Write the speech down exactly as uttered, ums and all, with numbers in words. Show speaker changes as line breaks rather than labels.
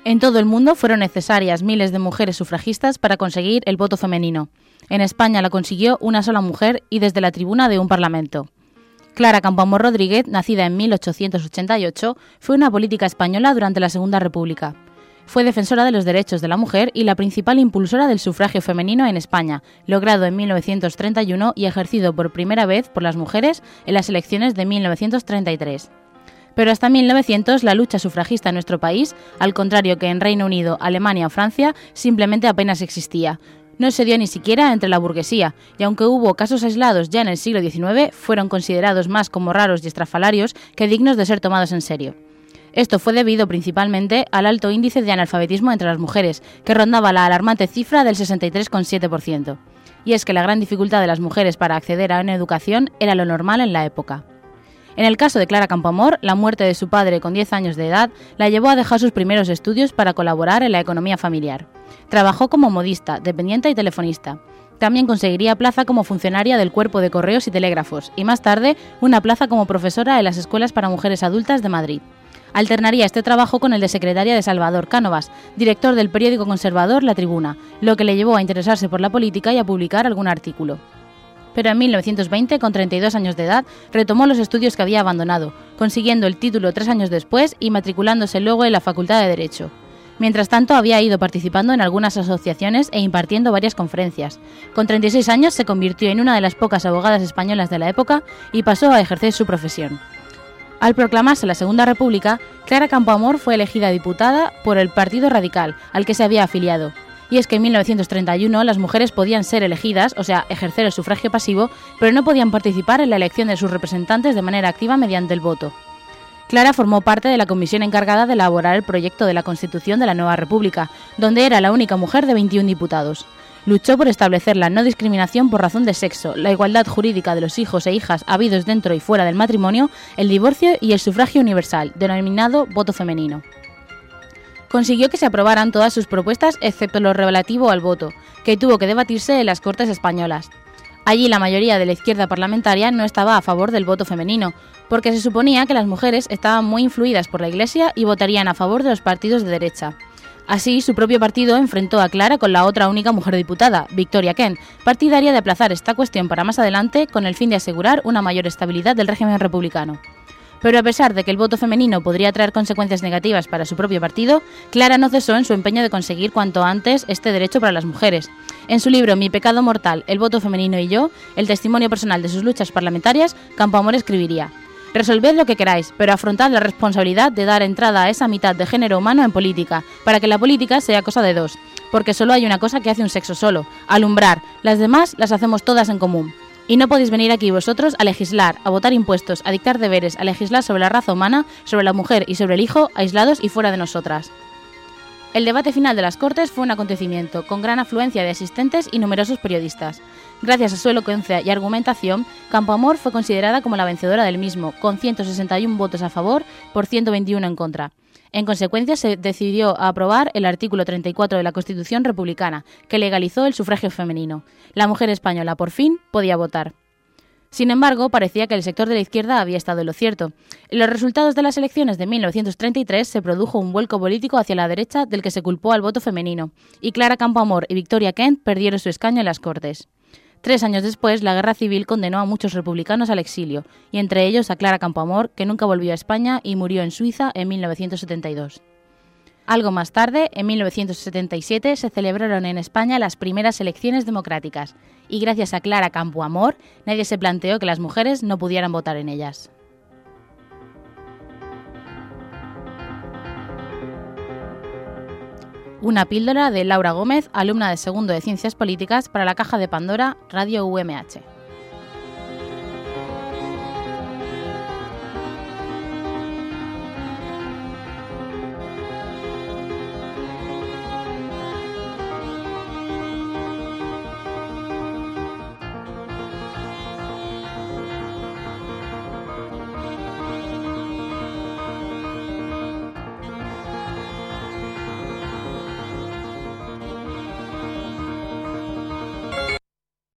En todo el mundo fueron necesarias miles de mujeres sufragistas para conseguir el voto femenino. En España la consiguió una sola mujer y desde la tribuna de un parlamento. Clara Campoamor Rodríguez, nacida en mil ochocientos ochenta y ocho, fue una política española durante la Segunda República. Fue defensora de los derechos de la mujer y la principal impulsora del sufragio femenino en España, logrado en mil novecientos treinta y uno y ejercido por primera vez por las mujeres en las elecciones de mil novecientos treinta y tres. Pero hasta mil novecientos la lucha sufragista en nuestro país, al contrario que en Reino Unido, Alemania o Francia, simplemente apenas existía. No se dio ni siquiera entre la burguesía, y aunque hubo casos aislados ya en el siglo diecinueve, fueron considerados más como raros y estrafalarios que dignos de ser tomados en serio. Esto fue debido principalmente al alto índice de analfabetismo entre las mujeres, que rondaba la alarmante cifra del sesenta y tres coma siete por ciento. Y es que la gran dificultad de las mujeres para acceder a una educación era lo normal en la época. En el caso de Clara Campoamor, la muerte de su padre con diez años de edad la llevó a dejar sus primeros estudios para colaborar en la economía familiar. Trabajó como modista, dependiente y telefonista. También conseguiría plaza como funcionaria del Cuerpo de Correos y Telégrafos y más tarde una plaza como profesora en las escuelas para mujeres adultas de Madrid. Alternaría este trabajo con el de secretaria de Salvador Cánovas, director del periódico conservador La Tribuna, lo que le llevó a interesarse por la política y a publicar algún artículo. Pero en mil novecientos veinte, con treinta y dos años de edad, retomó los estudios que había abandonado, consiguiendo el título tres años después y matriculándose luego en la Facultad de Derecho. Mientras tanto, había ido participando en algunas asociaciones e impartiendo varias conferencias. Con treinta y seis años se convirtió en una de las pocas abogadas españolas de la época y pasó a ejercer su profesión. Al proclamarse la Segunda República, Clara Campoamor fue elegida diputada por el Partido Radical, al que se había afiliado. Y es que en mil novecientos treinta y uno las mujeres podían ser elegidas, o sea, ejercer el sufragio pasivo, pero no podían participar en la elección de sus representantes de manera activa mediante el voto. Clara formó parte de la comisión encargada de elaborar el proyecto de la Constitución de la Nueva República, donde era la única mujer de veintiún diputados. Luchó por establecer la no discriminación por razón de sexo, la igualdad jurídica de los hijos e hijas habidos dentro y fuera del matrimonio, el divorcio y el sufragio universal, denominado voto femenino. Consiguió que se aprobaran todas sus propuestas excepto lo relativo al voto, que tuvo que debatirse en las Cortes españolas. Allí la mayoría de la izquierda parlamentaria no estaba a favor del voto femenino, porque se suponía que las mujeres estaban muy influidas por la Iglesia y votarían a favor de los partidos de derecha. Así, su propio partido enfrentó a Clara con la otra única mujer diputada, Victoria Kent, partidaria de aplazar esta cuestión para más adelante con el fin de asegurar una mayor estabilidad del régimen republicano. Pero a pesar de que el voto femenino podría traer consecuencias negativas para su propio partido, Clara no cesó en su empeño de conseguir cuanto antes este derecho para las mujeres. En su libro Mi pecado mortal, el voto femenino y yo, el testimonio personal de sus luchas parlamentarias, Campoamor escribiría: resolved lo que queráis, pero afrontad la responsabilidad de dar entrada a esa mitad de género humano en política, para que la política sea cosa de dos, porque solo hay una cosa que hace un sexo solo, alumbrar, las demás las hacemos todas en común. Y no podéis venir aquí vosotros a legislar, a votar impuestos, a dictar deberes, a legislar sobre la raza humana, sobre la mujer y sobre el hijo, aislados y fuera de nosotras. El debate final de las Cortes fue un acontecimiento, con gran afluencia de asistentes y numerosos periodistas. Gracias a su elocuencia y argumentación, Campoamor fue considerada como la vencedora del mismo, con ciento sesenta y uno votos a favor por ciento veintiuno en contra. En consecuencia, se decidió aprobar el artículo treinta y cuatro de la Constitución republicana, que legalizó el sufragio femenino. La mujer española, por fin, podía votar. Sin embargo, parecía que el sector de la izquierda había estado en lo cierto. En los resultados de las elecciones de mil novecientos treinta y tres se produjo un vuelco político hacia la derecha del que se culpó al voto femenino, y Clara Campoamor y Victoria Kent perdieron su escaño en las Cortes. Tres años después, la guerra civil condenó a muchos republicanos al exilio, y entre ellos a Clara Campoamor, que nunca volvió a España y murió en Suiza en mil novecientos setenta y dos. Algo más tarde, en mil novecientos setenta y siete, se celebraron en España las primeras elecciones democráticas, y gracias a Clara Campoamor, nadie se planteó que las mujeres no pudieran votar en ellas. Una píldora de Laura Gómez, alumna de segundo de Ciencias Políticas para la Caja de Pandora, Radio U M H.